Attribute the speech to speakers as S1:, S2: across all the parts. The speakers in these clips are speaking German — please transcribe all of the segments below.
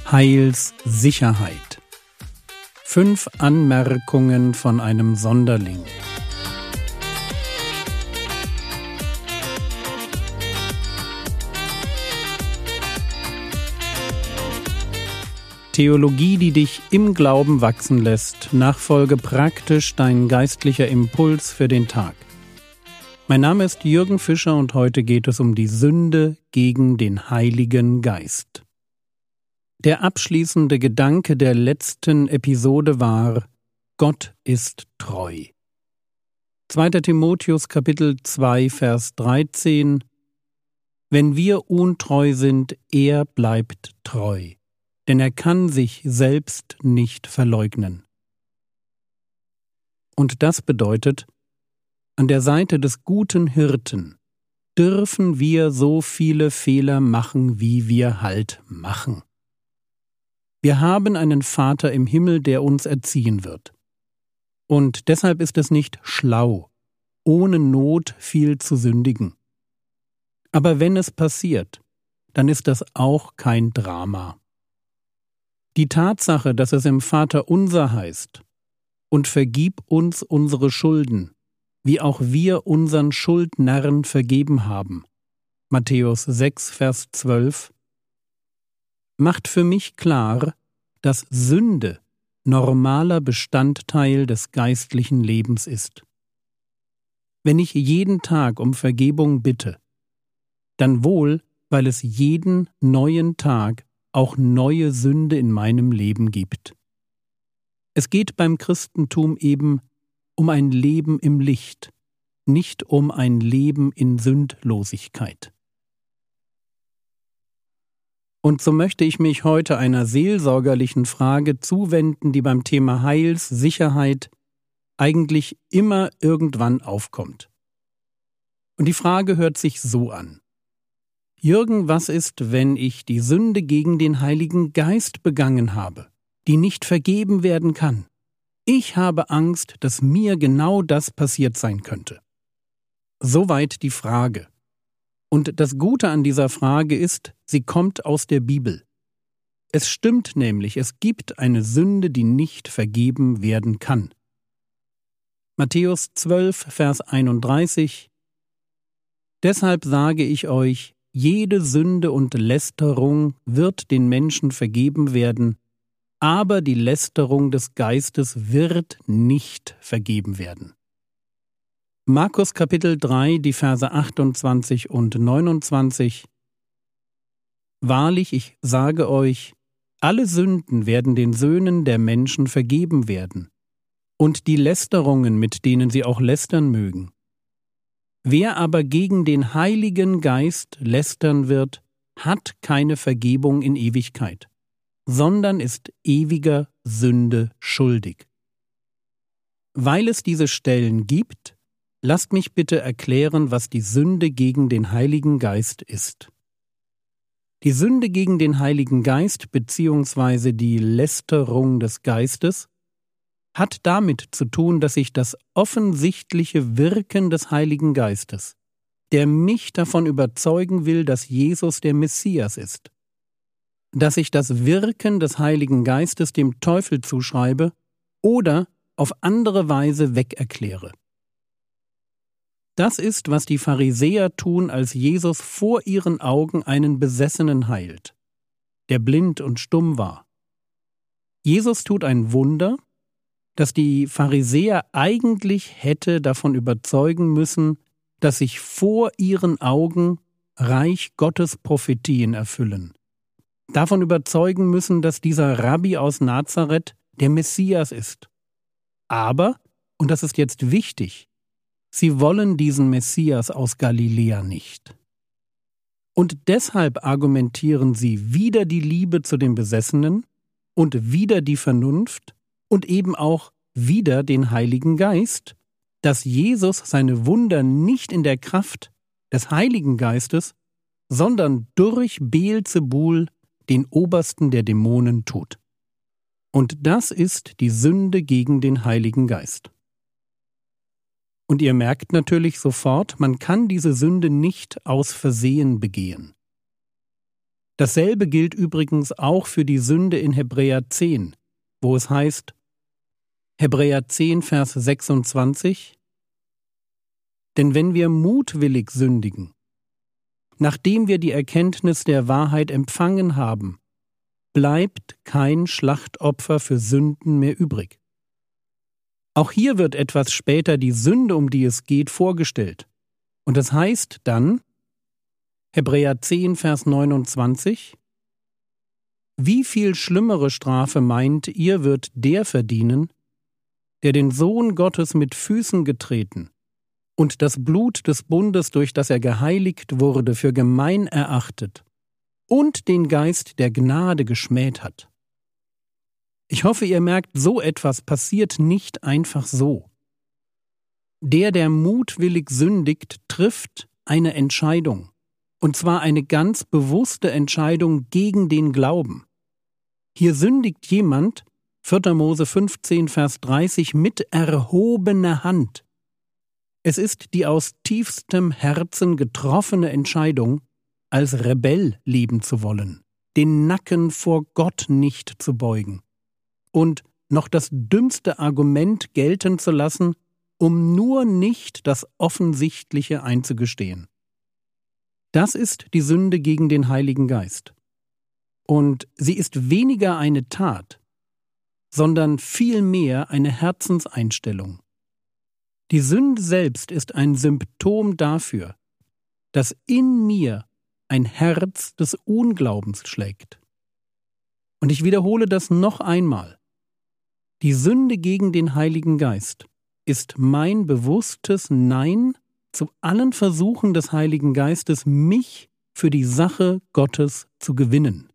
S1: Heilssicherheit. 5 Anmerkungen von einem Sonderling. Theologie, die dich im Glauben wachsen lässt, nachfolge praktisch dein geistlicher Impuls für den Tag. Mein Name ist Jürgen Fischer und heute geht es um die Sünde gegen den Heiligen Geist. Der abschließende Gedanke der letzten Episode war: Gott ist treu. 2. Timotheus Kapitel 2, Vers 13: Wenn wir untreu sind, er bleibt treu, denn er kann sich selbst nicht verleugnen. Und das bedeutet, an der Seite des guten Hirten dürfen wir so viele Fehler machen, wie wir halt machen. Wir haben einen Vater im Himmel, der uns erziehen wird. Und deshalb ist es nicht schlau, ohne Not viel zu sündigen. Aber wenn es passiert, dann ist das auch kein Drama. Die Tatsache, dass es im Vaterunser heißt, und vergib uns unsere Schulden, wie auch wir unseren Schuldnern vergeben haben, Matthäus 6, Vers 12, macht für mich klar, dass Sünde normaler Bestandteil des geistlichen Lebens ist. Wenn ich jeden Tag um Vergebung bitte, dann wohl, weil es jeden neuen Tag auch neue Sünde in meinem Leben gibt. Es geht beim Christentum eben um ein Leben im Licht, nicht um ein Leben in Sündlosigkeit. Und so möchte ich mich heute einer seelsorgerlichen Frage zuwenden, die beim Thema Heilssicherheit eigentlich immer irgendwann aufkommt. Und die Frage hört sich so an: Jürgen, was ist, wenn ich die Sünde gegen den Heiligen Geist begangen habe, die nicht vergeben werden kann? Ich habe Angst, dass mir genau das passiert sein könnte. Soweit die Frage. Und das Gute an dieser Frage ist, sie kommt aus der Bibel. Es stimmt nämlich, es gibt eine Sünde, die nicht vergeben werden kann. Matthäus 12, Vers 31: Deshalb sage ich euch, jede Sünde und Lästerung wird den Menschen vergeben werden, aber die Lästerung des Geistes wird nicht vergeben werden. Markus Kapitel 3, die Verse 28 und 29: Wahrlich, ich sage euch, alle Sünden werden den Söhnen der Menschen vergeben werden, und die Lästerungen, mit denen sie auch lästern mögen. Wer aber gegen den Heiligen Geist lästern wird, hat keine Vergebung in Ewigkeit, sondern ist ewiger Sünde schuldig. Weil es diese Stellen gibt, lasst mich bitte erklären, was die Sünde gegen den Heiligen Geist ist. Die Sünde gegen den Heiligen Geist bzw. die Lästerung des Geistes hat damit zu tun, dass ich das offensichtliche Wirken des Heiligen Geistes, der mich davon überzeugen will, dass Jesus der Messias ist, dass ich das Wirken des Heiligen Geistes dem Teufel zuschreibe oder auf andere Weise wegerkläre. Das ist, was die Pharisäer tun, als Jesus vor ihren Augen einen Besessenen heilt, der blind und stumm war. Jesus tut ein Wunder, das die Pharisäer eigentlich hätte davon überzeugen müssen, dass sich vor ihren Augen Reich Gottes Prophetien erfüllen. Davon überzeugen müssen, dass dieser Rabbi aus Nazareth der Messias ist. Aber, und das ist jetzt wichtig, sie wollen diesen Messias aus Galiläa nicht. Und deshalb argumentieren sie wider die Liebe zu dem Besessenen und wider die Vernunft und eben auch wider den Heiligen Geist, dass Jesus seine Wunder nicht in der Kraft des Heiligen Geistes, sondern durch Beelzebul, den Obersten der Dämonen, tut. Und das ist die Sünde gegen den Heiligen Geist. Und ihr merkt natürlich sofort, man kann diese Sünde nicht aus Versehen begehen. Dasselbe gilt übrigens auch für die Sünde in Hebräer 10, wo es heißt, Hebräer 10, Vers 26, denn wenn wir mutwillig sündigen, nachdem wir die Erkenntnis der Wahrheit empfangen haben, bleibt kein Schlachtopfer für Sünden mehr übrig. Auch hier wird etwas später die Sünde, um die es geht, vorgestellt. Und es heißt dann, Hebräer 10, Vers 29, wie viel schlimmere Strafe meint ihr, wird der verdienen, der den Sohn Gottes mit Füßen getreten und das Blut des Bundes, durch das er geheiligt wurde, für gemein erachtet und den Geist der Gnade geschmäht hat. Ich hoffe, ihr merkt, so etwas passiert nicht einfach so. Der mutwillig sündigt, trifft eine Entscheidung, und zwar eine ganz bewusste Entscheidung gegen den Glauben. Hier sündigt jemand, 4. Mose 15, Vers 30, mit erhobener Hand. Es ist die aus tiefstem Herzen getroffene Entscheidung, als Rebell leben zu wollen, den Nacken vor Gott nicht zu beugen und noch das dümmste Argument gelten zu lassen, um nur nicht das Offensichtliche einzugestehen. Das ist die Sünde gegen den Heiligen Geist. Und sie ist weniger eine Tat, sondern vielmehr eine Herzenseinstellung. Die Sünde selbst ist ein Symptom dafür, dass in mir ein Herz des Unglaubens schlägt. Und ich wiederhole das noch einmal. Die Sünde gegen den Heiligen Geist ist mein bewusstes Nein zu allen Versuchen des Heiligen Geistes, mich für die Sache Gottes zu gewinnen.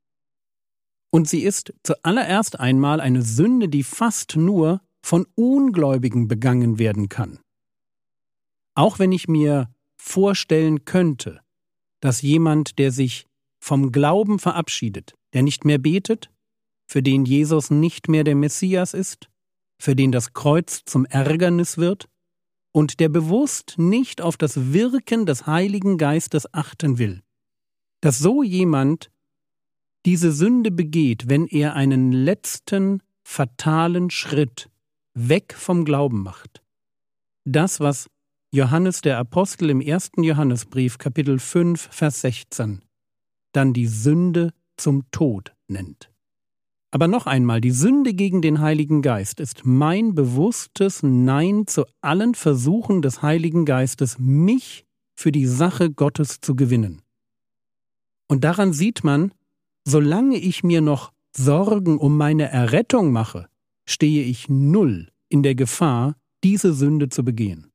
S1: Und sie ist zuallererst einmal eine Sünde, die fast nur von Ungläubigen begangen werden kann. Auch wenn ich mir vorstellen könnte, dass jemand, der sich vom Glauben verabschiedet, der nicht mehr betet, für den Jesus nicht mehr der Messias ist, für den das Kreuz zum Ärgernis wird und der bewusst nicht auf das Wirken des Heiligen Geistes achten will, dass so jemand diese Sünde begeht, wenn er einen letzten, fatalen Schritt weg vom Glauben macht. Das, was Johannes der Apostel im 1. Johannesbrief, Kapitel 5, Vers 16, dann die Sünde zum Tod nennt. Aber noch einmal, die Sünde gegen den Heiligen Geist ist mein bewusstes Nein zu allen Versuchen des Heiligen Geistes, mich für die Sache Gottes zu gewinnen. Und daran sieht man, solange ich mir noch Sorgen um meine Errettung mache, stehe ich null in der Gefahr, diese Sünde zu begehen.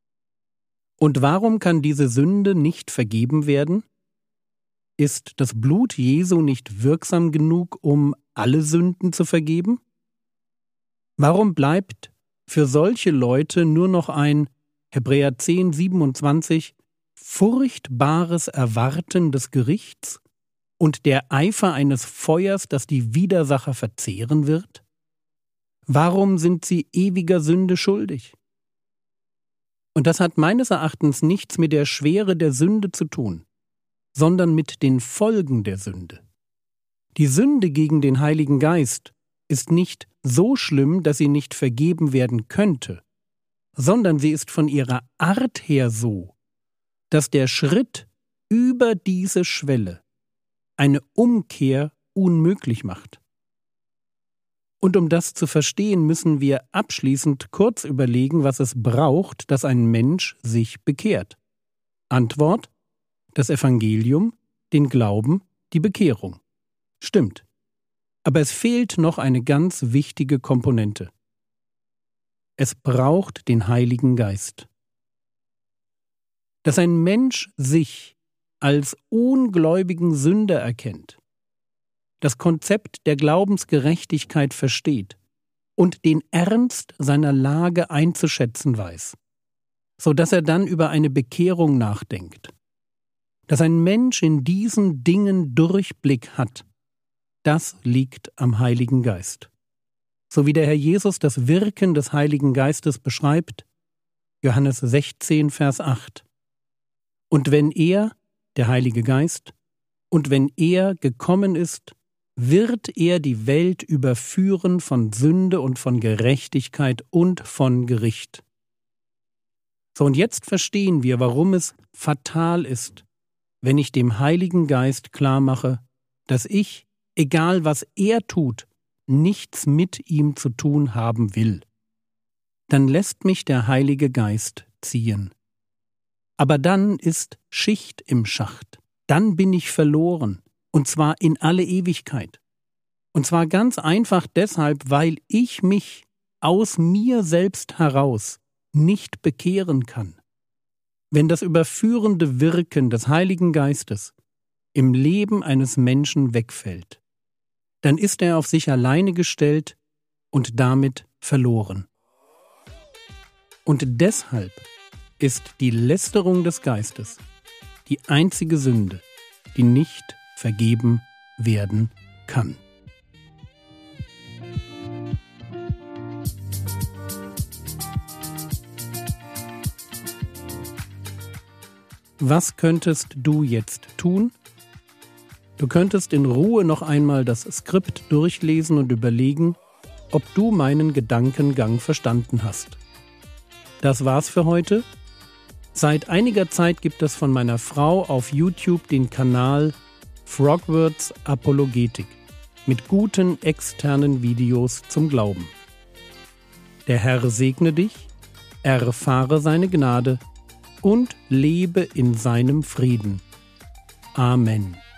S1: Und warum kann diese Sünde nicht vergeben werden? Ist das Blut Jesu nicht wirksam genug, um alle Sünden zu vergeben? Warum bleibt für solche Leute nur noch ein Hebräer 10, 27 furchtbares Erwarten des Gerichts und der Eifer eines Feuers, das die Widersacher verzehren wird? Warum sind sie ewiger Sünde schuldig? Und das hat meines Erachtens nichts mit der Schwere der Sünde zu tun, sondern mit den Folgen der Sünde. Die Sünde gegen den Heiligen Geist ist nicht so schlimm, dass sie nicht vergeben werden könnte, sondern sie ist von ihrer Art her so, dass der Schritt über diese Schwelle eine Umkehr unmöglich macht. Und um das zu verstehen, müssen wir abschließend kurz überlegen, was es braucht, dass ein Mensch sich bekehrt. Antwort: das Evangelium, den Glauben, die Bekehrung. Stimmt. Aber es fehlt noch eine ganz wichtige Komponente. Es braucht den Heiligen Geist. Dass ein Mensch sich als ungläubigen Sünder erkennt, das Konzept der Glaubensgerechtigkeit versteht und den Ernst seiner Lage einzuschätzen weiß, sodass er dann über eine Bekehrung nachdenkt. Dass ein Mensch in diesen Dingen Durchblick hat, das liegt am Heiligen Geist. So wie der Herr Jesus das Wirken des Heiligen Geistes beschreibt, Johannes 16, Vers 8. Und wenn er, der Heilige Geist, und wenn er gekommen ist, wird er die Welt überführen von Sünde und von Gerechtigkeit und von Gericht. So, und jetzt verstehen wir, warum es fatal ist, wenn ich dem Heiligen Geist klarmache, dass ich, egal was er tut, nichts mit ihm zu tun haben will. Dann lässt mich der Heilige Geist ziehen. Aber dann ist Schicht im Schacht. Dann bin ich verloren, und zwar in alle Ewigkeit. Und zwar ganz einfach deshalb, weil ich mich aus mir selbst heraus nicht bekehren kann. Wenn das überführende Wirken des Heiligen Geistes im Leben eines Menschen wegfällt, dann ist er auf sich alleine gestellt und damit verloren. Und deshalb ist die Lästerung des Geistes die einzige Sünde, die nicht vergeben werden kann. Was könntest du jetzt tun? Du könntest in Ruhe noch einmal das Skript durchlesen und überlegen, ob du meinen Gedankengang verstanden hast. Das war's für heute. Seit einiger Zeit gibt es von meiner Frau auf YouTube den Kanal Frogwords Apologetik mit guten externen Videos zum Glauben. Der Herr segne dich, erfahre seine Gnade und lebe in seinem Frieden. Amen.